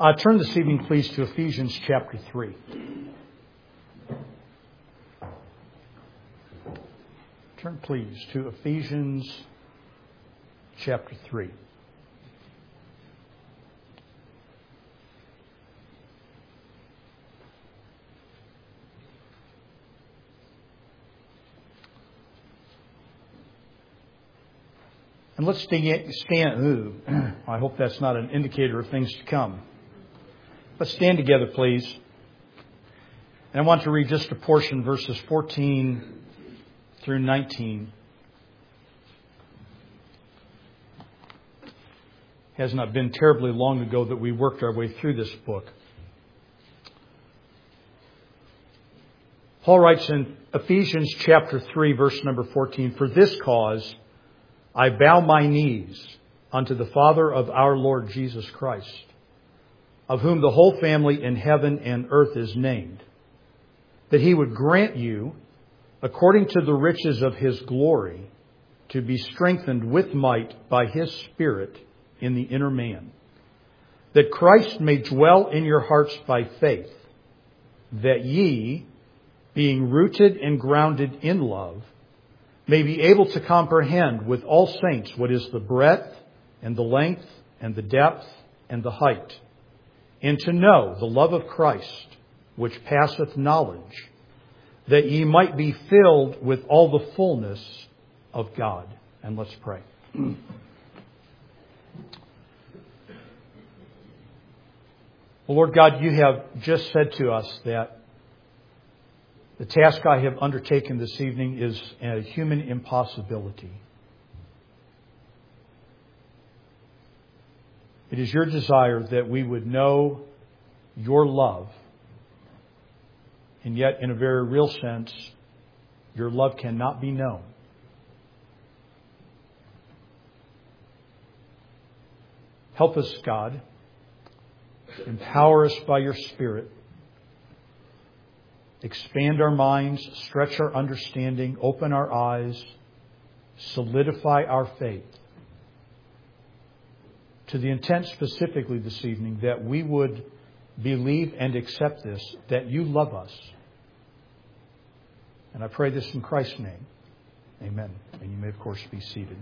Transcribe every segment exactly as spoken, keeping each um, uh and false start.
Uh, turn this evening, please, to Ephesians chapter three. Turn, please, to Ephesians chapter three. And let's stand, stand ooh, I hope that's not an indicator of things to come. Let's stand together, please. And I want to read just a portion, verses fourteen through nineteen. It has not been terribly long ago that we worked our way through this book. Paul writes in Ephesians chapter three, verse number fourteen, "For this cause I bow my knees unto the Father of our Lord Jesus Christ, of whom the whole family in heaven and earth is named, that He would grant you, according to the riches of His glory, to be strengthened with might by His Spirit in the inner man, that Christ may dwell in your hearts by faith, that ye, being rooted and grounded in love, may be able to comprehend with all saints what is the breadth and the length and the depth and the height, and to know the love of Christ, which passeth knowledge, that ye might be filled with all the fullness of God." And let's pray. Well, Lord God, you have just said to us that the task I have undertaken this evening is a human impossibility. It is your desire that we would know your love, and yet in a very real sense, your love cannot be known. Help us, God. Empower us by your Spirit. Expand our minds, stretch our understanding, open our eyes, solidify our faith, to the intent specifically this evening that we would believe and accept this, that you love us. And I pray this in Christ's name. Amen. And you may, of course, be seated.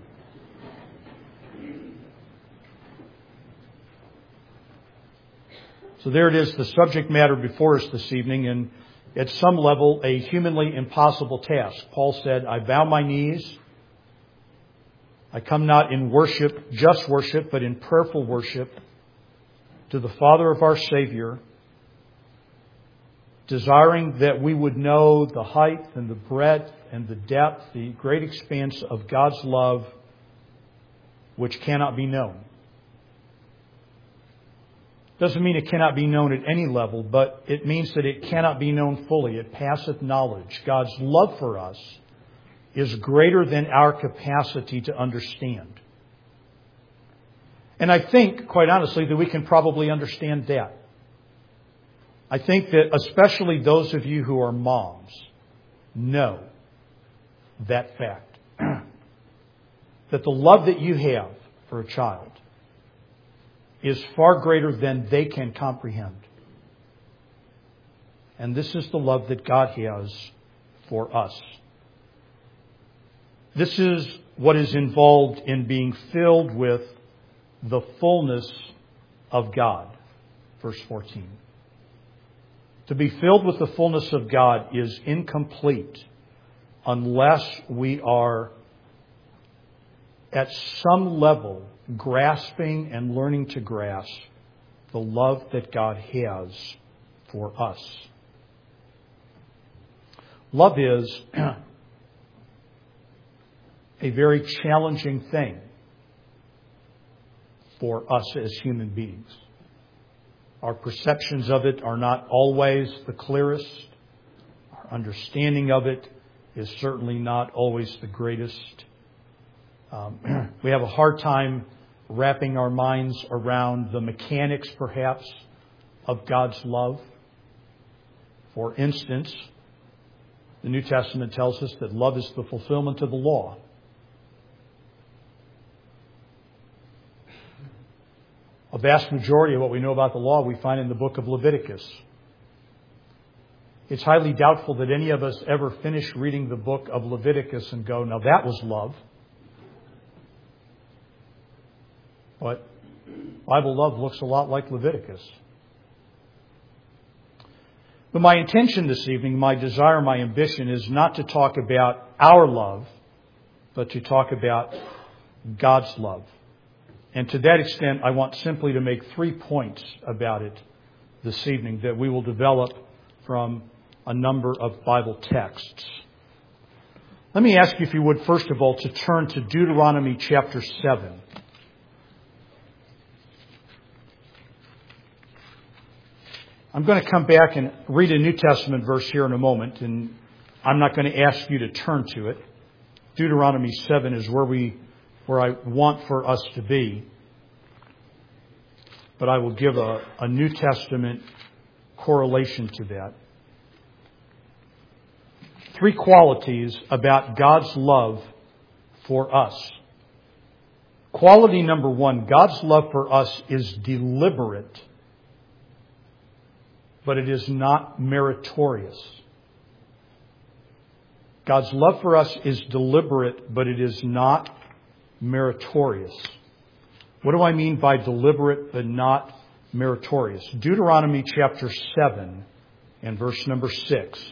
So there it is, the subject matter before us this evening, and at some level, a humanly impossible task. Paul said, "I bow my knees. I come not in worship, just worship, but in prayerful worship to the Father of our Savior, desiring that we would know the height and the breadth and the depth, the great expanse of God's love, which cannot be known." Doesn't mean it cannot be known at any level, but it means that it cannot be known fully. It passeth knowledge. God's love for us is greater than our capacity to understand. And I think, quite honestly, that we can probably understand that. I think that especially those of you who are moms know that fact. That the love that you have for a child is far greater than they can comprehend. And this is the love that God has for us. This is what is involved in being filled with the fullness of God. Verse fourteen. To be filled with the fullness of God is incomplete unless we are at some level grasping and learning to grasp the love that God has for us. Love is a very challenging thing for us as human beings. Our perceptions of it are not always the clearest. Our understanding of it is certainly not always the greatest. Um, we have a hard time wrapping our minds around the mechanics, perhaps, of God's love. For instance, the New Testament tells us that love is the fulfillment of the law. A vast majority of what we know about the law we find in the book of Leviticus. It's highly doubtful that any of us ever finish reading the book of Leviticus and go, now that was love. But Bible love looks a lot like Leviticus. But my intention this evening, my desire, my ambition is not to talk about our love, but to talk about God's love. And to that extent, I want simply to make three points about it this evening that we will develop from a number of Bible texts. Let me ask you, if you would, first of all, to turn to Deuteronomy chapter seven. I'm going to come back and read a New Testament verse here in a moment, and I'm not going to ask you to turn to it. Deuteronomy seven is where we, where I want for us to be. But I will give a, a New Testament correlation to that. Three qualities about God's love for us. Quality number one, God's love for us is deliberate, but it is not meritorious. God's love for us is deliberate, but it is not meritorious. What do I mean by deliberate but not meritorious? Deuteronomy chapter seven and verse number six.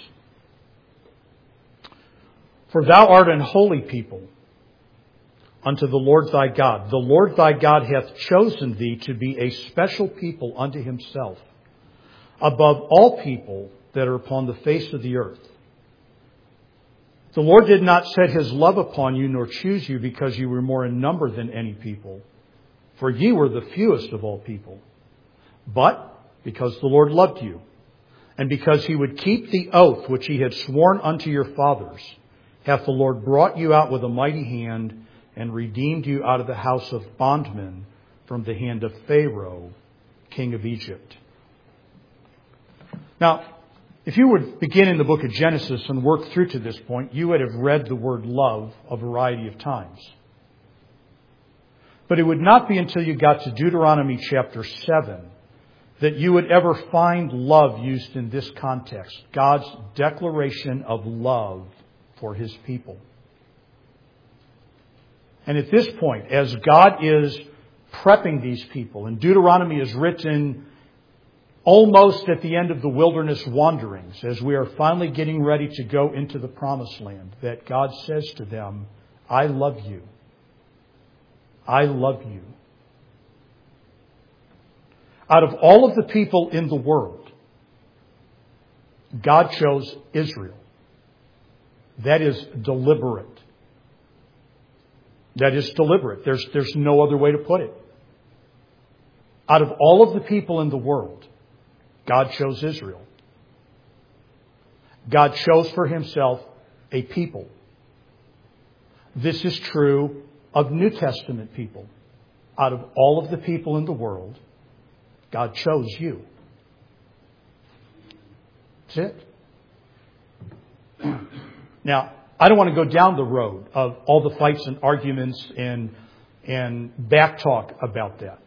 For thou art an holy people unto the Lord thy God. The Lord thy God hath chosen thee to be a special people unto himself, above all people that are upon the face of the earth. The Lord did not set his love upon you, nor choose you, because you were more in number than any people, for ye were the fewest of all people. But because the Lord loved you, and because he would keep the oath which he had sworn unto your fathers, hath the Lord brought you out with a mighty hand, and redeemed you out of the house of bondmen, from the hand of Pharaoh, king of Egypt. Now, if you would begin in the book of Genesis and work through to this point, you would have read the word love a variety of times. But it would not be until you got to Deuteronomy chapter seven that you would ever find love used in this context. God's declaration of love for his people. And at this point, as God is prepping these people, and Deuteronomy is written almost at the end of the wilderness wanderings, as we are finally getting ready to go into the promised land, that God says to them, I love you. I love you. Out of all of the people in the world, God chose Israel. That is deliberate. That is deliberate. There's, there's no other way to put it. Out of all of the people in the world, God chose Israel. God chose for himself a people. This is true of New Testament people. Out of all of the people in the world, God chose you. That's it. Now, I don't want to go down the road of all the fights and arguments and, and back talk about that.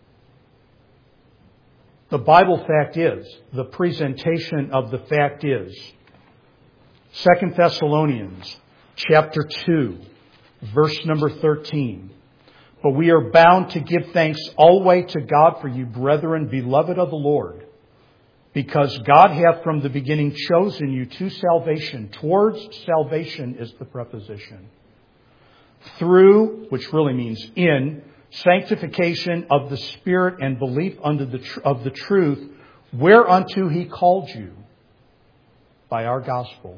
The Bible fact is, the presentation of the fact is, Second Thessalonians chapter two, verse number thirteen. But we are bound to give thanks always to God for you, brethren, beloved of the Lord, because God hath from the beginning chosen you to salvation. Towards salvation is the preposition. Through, which really means in, sanctification of the Spirit and belief unto the tr- of the truth, whereunto he called you by our gospel.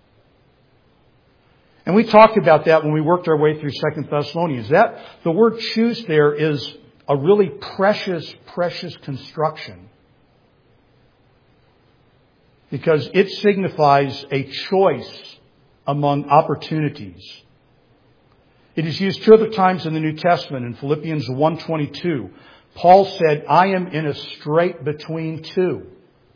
And we talked about that when we worked our way through Second Thessalonians. That the word choose there is a really precious, precious construction, because it signifies a choice among opportunities. It is used two other times in the New Testament. In Philippians one twenty-two, Paul said, I am in a strait between two.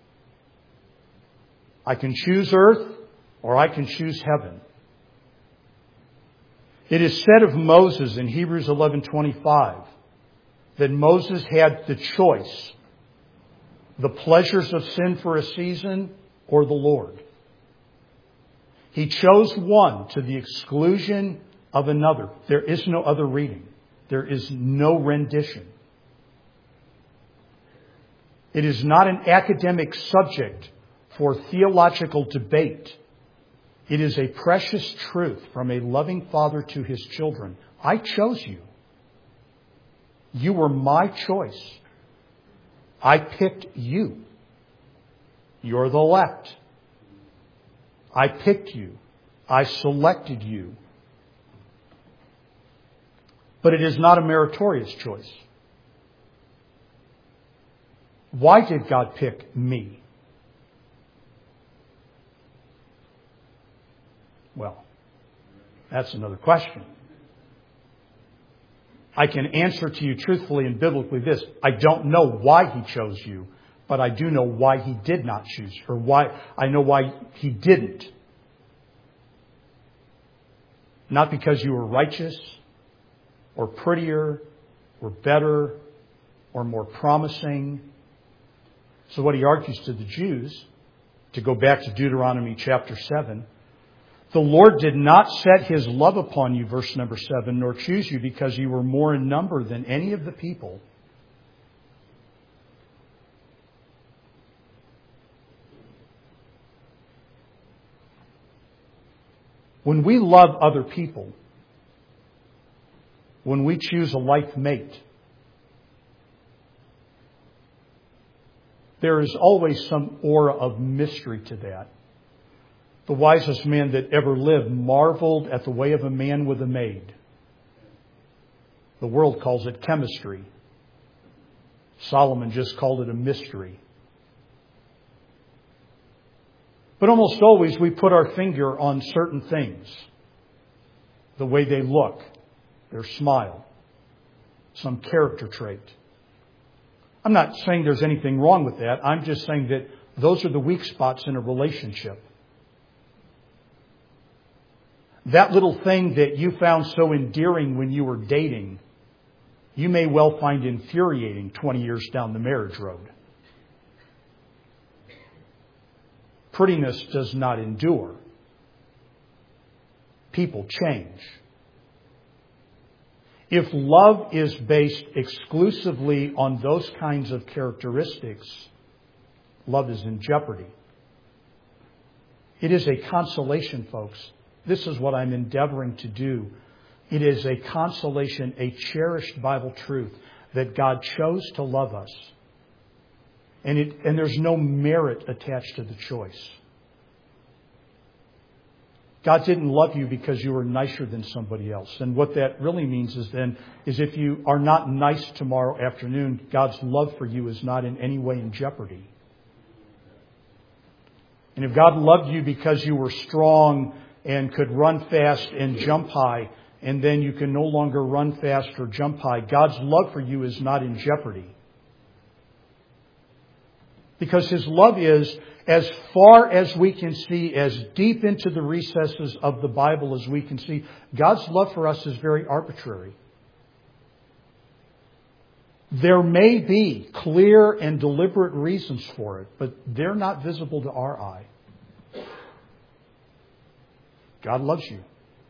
I can choose earth or I can choose heaven. It is said of Moses in Hebrews eleven twenty-five that Moses had the choice, the pleasures of sin for a season or the Lord. He chose one to the exclusion of another. There is no other reading. There is no rendition. It is not an academic subject for theological debate. It is a precious truth from a loving Father to His children. I chose you. You were my choice. I picked you. You're the elect. I picked you. I selected you. But it is not a meritorious choice. Why did God pick me? Well, that's another question. I can answer to you truthfully and biblically this. I don't know why He chose you, but I do know why He did not choose you, or why I know why He didn't. Not because you were righteous, or prettier, or better, or more promising. So what He argues to the Jews, to go back to Deuteronomy chapter seven, the Lord did not set His love upon you, verse number seven, nor choose you because you were more in number than any of the people. When we love other people, when we choose a life mate, there is always some aura of mystery to that. The wisest man that ever lived marveled at the way of a man with a maid. The world calls it chemistry. Solomon just called it a mystery. But almost always we put our finger on certain things. The way they look, their smile, some character trait. I'm not saying there's anything wrong with that. I'm just saying that those are the weak spots in a relationship. That little thing that you found so endearing when you were dating, you may well find infuriating twenty years down the marriage road. Prettiness does not endure. People change. If love is based exclusively on those kinds of characteristics, love is in jeopardy. It is a consolation, folks. This is what I'm endeavoring to do. It is a consolation, a cherished Bible truth that God chose to love us. And, it, and there's no merit attached to the choice. God didn't love you because you were nicer than somebody else. And what that really means is then, is if you are not nice tomorrow afternoon, God's love for you is not in any way in jeopardy. And if God loved you because you were strong and could run fast and jump high, and then you can no longer run fast or jump high, God's love for you is not in jeopardy. Because His love is, as far as we can see, as deep into the recesses of the Bible as we can see, God's love for us is very arbitrary. There may be clear and deliberate reasons for it, but they're not visible to our eye. God loves you.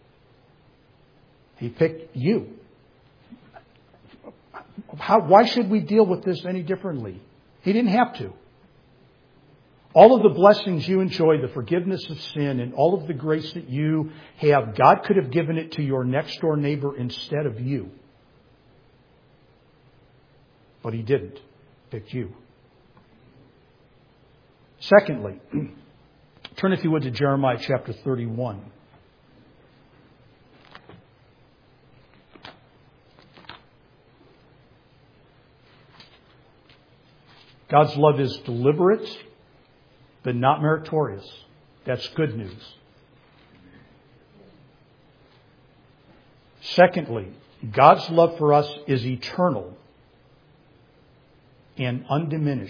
He picked you. How, why should we deal with this any differently? He didn't have to. All of the blessings you enjoy, the forgiveness of sin, and all of the grace that you have, God could have given it to your next door neighbor instead of you. But He didn't. Pick you. Secondly, turn if you would to Jeremiah chapter thirty-one. God's love is deliberate, but not meritorious. That's good news. Secondly, God's love for us is eternal and undiminished.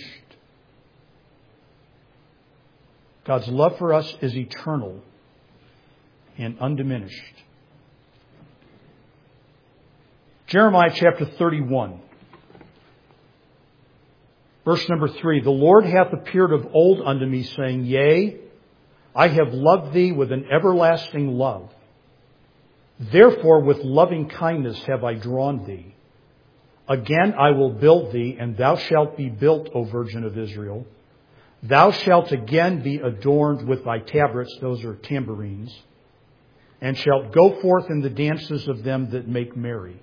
God's love for us is eternal and undiminished. Jeremiah chapter thirty-one. Verse number three, the Lord hath appeared of old unto me, saying, Yea, I have loved thee with an everlasting love. Therefore with loving kindness have I drawn thee. Again I will build thee, and thou shalt be built, O Virgin of Israel. Thou shalt again be adorned with thy tabrets, those are tambourines, and shalt go forth in the dances of them that make merry.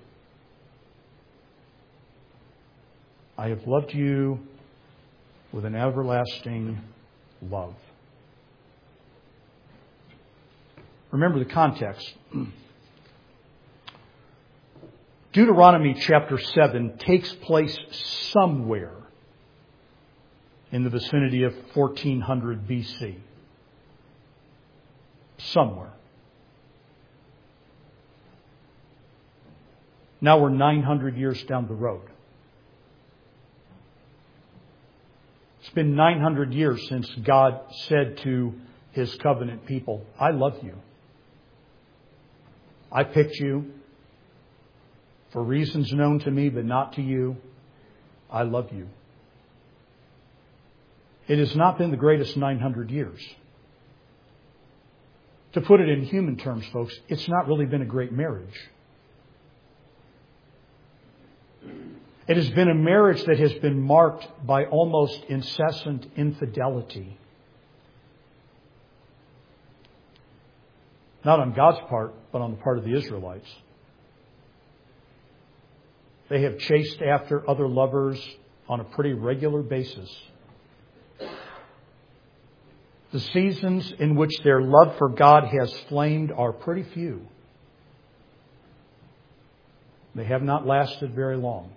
I have loved you with an everlasting love. Remember the context. Deuteronomy chapter seven takes place somewhere in the vicinity of fourteen hundred B C. Somewhere. Now we're nine hundred years down the road. It's been nine hundred years since God said to His covenant people, I love you. I picked you for reasons known to me, but not to you. I love you. It has not been the greatest nine hundred years. To put it in human terms, folks, it's not really been a great marriage. It has been a marriage that has been marked by almost incessant infidelity. Not on God's part, but on the part of the Israelites. They have chased after other lovers on a pretty regular basis. The seasons in which their love for God has flamed are pretty few. They have not lasted very long.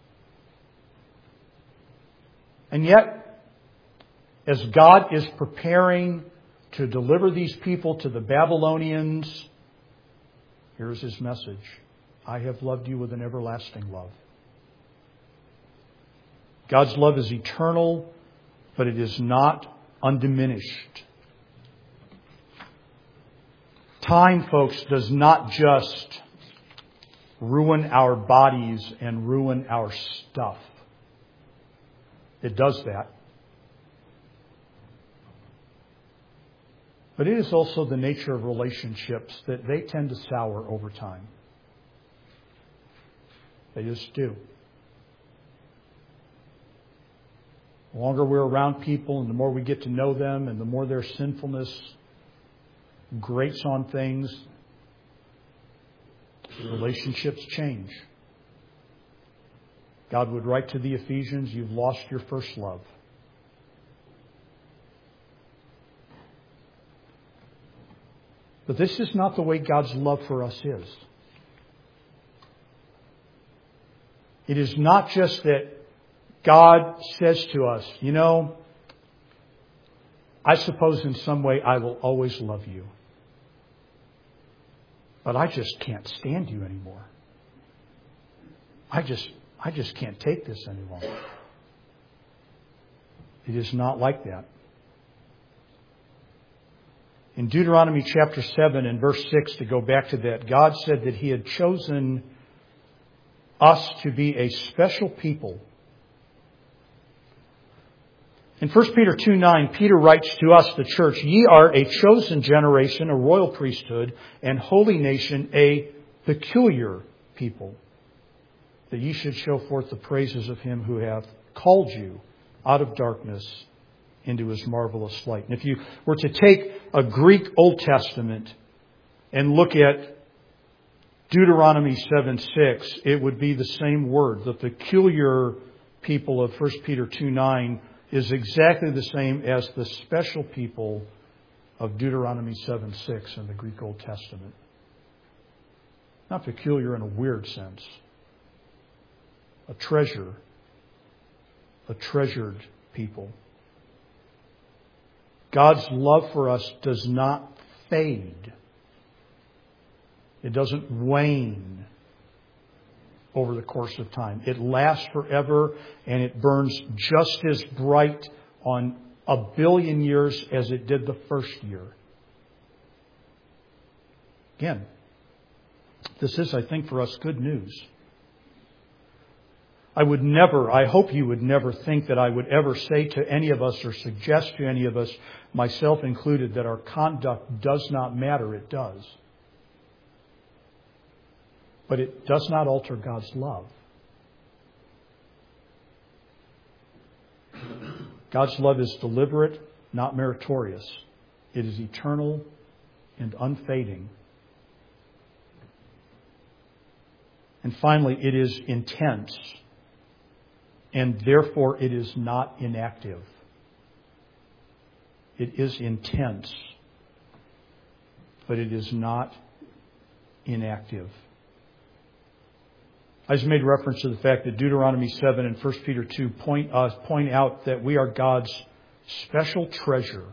And yet, as God is preparing to deliver these people to the Babylonians, here's His message. I have loved you with an everlasting love. God's love is eternal, but it is not undiminished. Time, folks, does not just ruin our bodies and ruin our stuff. It does that. But it is also the nature of relationships that they tend to sour over time. They just do. The longer we're around people and the more we get to know them and the more their sinfulness grates on things, relationships change. God would write to the Ephesians, you've lost your first love. But this is not the way God's love for us is. It is not just that God says to us, you know, I suppose in some way I will always love you. But I just can't stand you anymore. I just, I just can't take this any longer. It is not like that. In Deuteronomy chapter seven and verse six, to go back to that, God said that He had chosen us to be a special people. In First Peter two nine, Peter writes to us, the church, ye are a chosen generation, a royal priesthood, and holy nation, a peculiar people, that ye should show forth the praises of Him who hath called you out of darkness into His marvelous light. And if you were to take a Greek Old Testament and look at Deuteronomy seven six, it would be the same word. The peculiar people of First Peter two nine is exactly the same as the special people of Deuteronomy seven six in the Greek Old Testament. Not peculiar in a weird sense. A treasure. A treasured people. God's love for us does not fade. It doesn't wane over the course of time. It lasts forever, and it burns just as bright on a billion years as it did the first year. Again, this is, I think, for us good news. I would never, I hope you would never think that I would ever say to any of us or suggest to any of us, myself included, that our conduct does not matter. It does. But it does not alter God's love. God's love is deliberate, not meritorious. It is eternal and unfading. And finally, it is intense. And therefore, it is not inactive. It is intense, but it is not inactive. I just made reference to the fact that Deuteronomy seven and First Peter two point us point out that we are God's special treasure.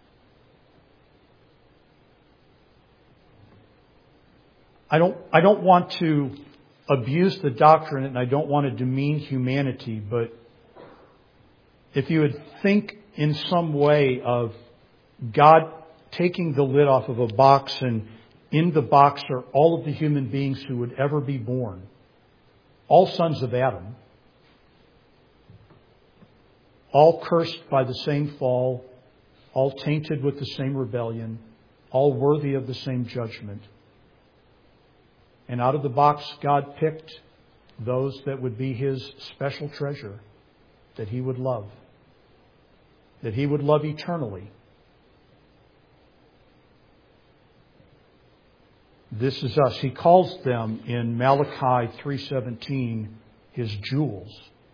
I don't I don't want to abuse the doctrine, and I don't want to demean humanity, but if you would think in some way of God taking the lid off of a box, and in the box are all of the human beings who would ever be born, all sons of Adam, all cursed by the same fall, all tainted with the same rebellion, all worthy of the same judgment. And out of the box, God picked those that would be His special treasure, that He would love, that He would love eternally. This is us. He calls them in Malachi three seventeen His jewels.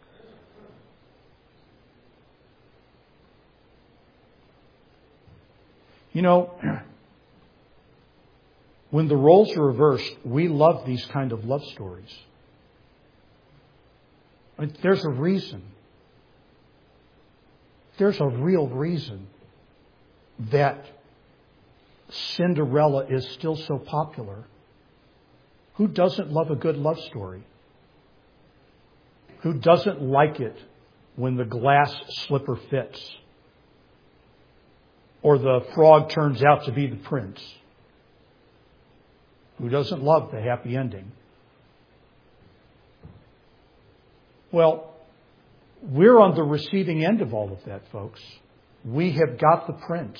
You know, when the roles are reversed, we love these kind of love stories. I mean, there's a reason. There's a real reason that Cinderella is still so popular. Who doesn't love a good love story? Who doesn't like it when the glass slipper fits? Or the frog turns out to be the prince? Who doesn't love the happy ending? Well, we're on the receiving end of all of that, folks. We have got the prince.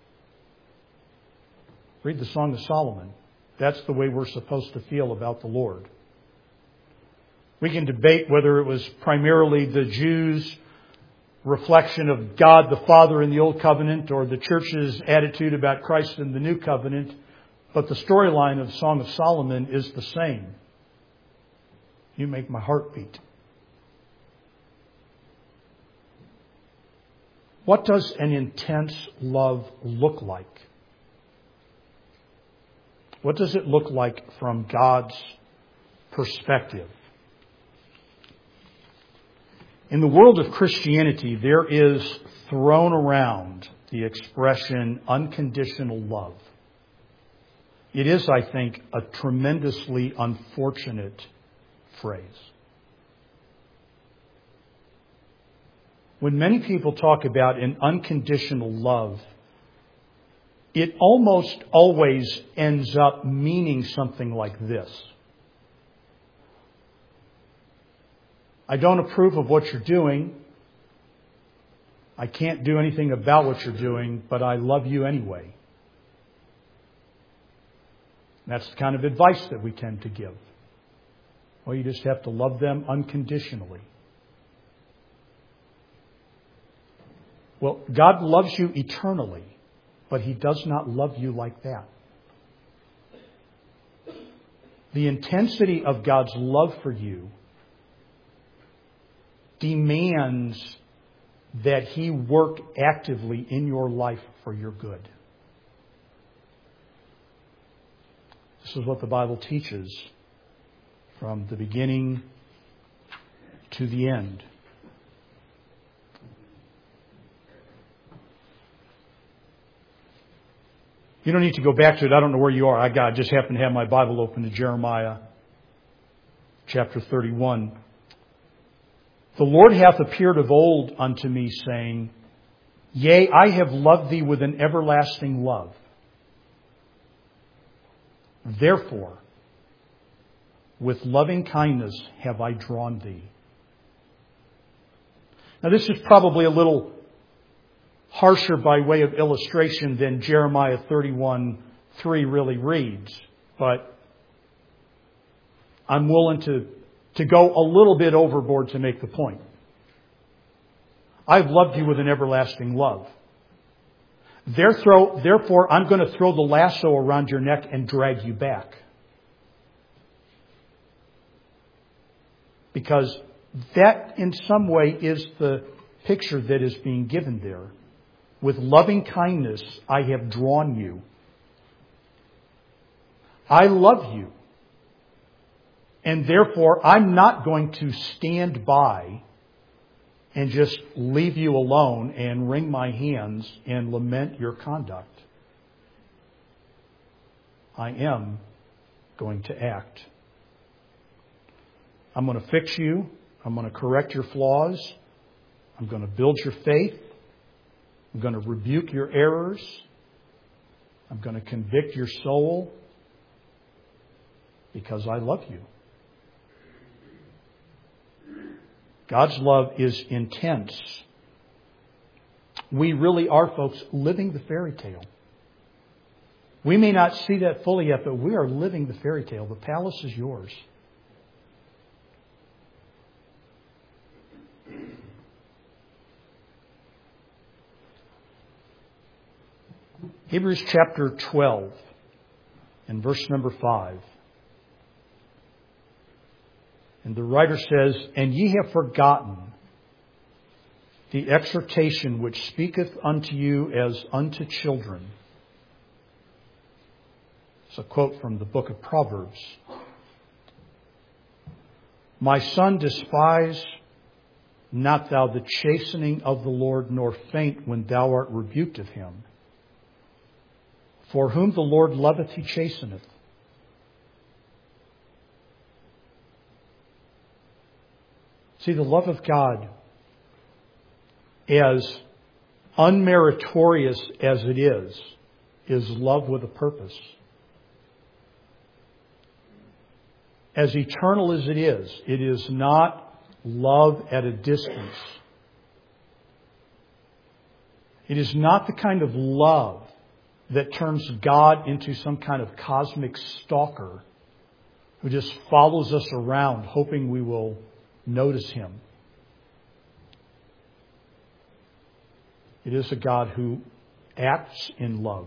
Read the Song of Solomon. That's the way we're supposed to feel about the Lord. We can debate whether it was primarily the Jews' reflection of God the Father in the Old Covenant or the church's attitude about Christ in the New Covenant. But the storyline of Song of Solomon is the same. You make my heart beat. What does an intense love look like? What does it look like from God's perspective? In the world of Christianity, there is thrown around the expression unconditional love. It is, I think, a tremendously unfortunate phrase. When many people talk about an unconditional love, it almost always ends up meaning something like this. I don't approve of what you're doing. I can't do anything about what you're doing, but I love you anyway. That's the kind of advice that we tend to give. Well, you just have to love them unconditionally. Well, God loves you eternally, but He does not love you like that. The intensity of God's love for you demands that He work actively in your life for your good. This is what the Bible teaches from the beginning to the end. You don't need to go back to it. I don't know where you are. I got, I just happen to have my Bible open to Jeremiah chapter thirty-one. The Lord hath appeared of old unto me, saying, Yea, I have loved thee with an everlasting love. Therefore, with loving kindness have I drawn thee. Now this is probably a little harsher by way of illustration than Jeremiah thirty-one three really reads, but I'm willing to, to go a little bit overboard to make the point. I've loved you with an everlasting love. Therefore, I'm going to throw the lasso around your neck and drag you back. Because that, in some way, is the picture that is being given there. With loving kindness, I have drawn you. I love you. And therefore, I'm not going to stand by and just leave you alone and wring my hands and lament your conduct. I am going to act. I'm going to fix you. I'm going to correct your flaws. I'm going to build your faith. I'm going to rebuke your errors. I'm going to convict your soul because I love you. God's love is intense. We really are, folks, living the fairy tale. We may not see that fully yet, but we are living the fairy tale. The palace is yours. Hebrews chapter twelve and verse number five. And the writer says, "And ye have forgotten the exhortation which speaketh unto you as unto children." It's a quote from the book of Proverbs. "My son, despise not thou the chastening of the Lord, nor faint when thou art rebuked of him. For whom the Lord loveth, he chasteneth." See, the love of God, as unmeritorious as it is, is love with a purpose. As eternal as it is, it is not love at a distance. It is not the kind of love that turns God into some kind of cosmic stalker who just follows us around hoping we will notice him. It is a God who acts in love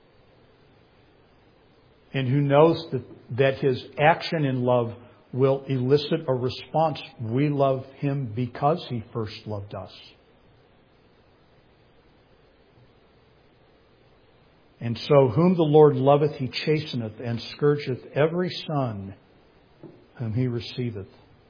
and who knows that, that his action in love will elicit a response. We love him because he first loved us. And so, whom the Lord loveth, he chasteneth, and scourgeth every son whom he receiveth.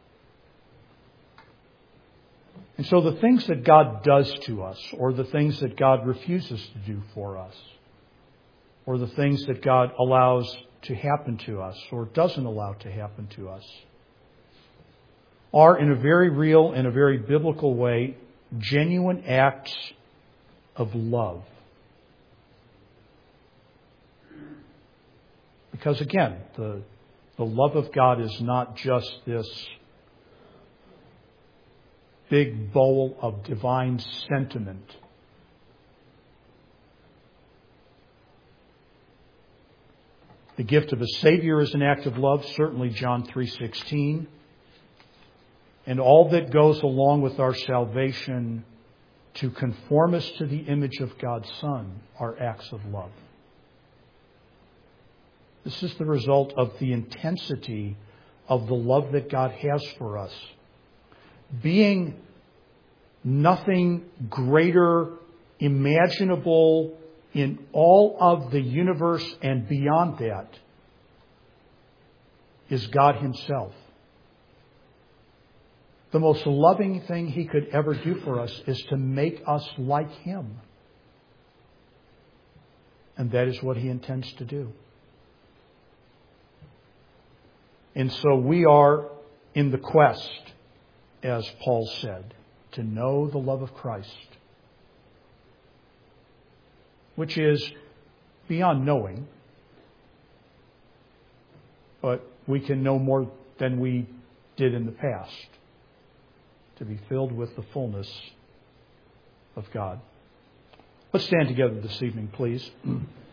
And so the things that God does to us, or the things that God refuses to do for us, or the things that God allows to happen to us, or doesn't allow to happen to us, are in a very real and a very biblical way genuine acts of love. Because again, the, the love of God is not just this big bowl of divine sentiment. The gift of a Savior is an act of love, certainly John three sixteen. And all that goes along with our salvation to conform us to the image of God's Son are acts of love. This is the result of the intensity of the love that God has for us. Being nothing greater imaginable in all of the universe and beyond that is God himself. The most loving thing he could ever do for us is to make us like him. And that is what he intends to do. And so we are in the quest, as Paul said, to know the love of Christ, which is beyond knowing, but we can know more than we did in the past. to be filled with the fullness of God. Let's stand together this evening, please.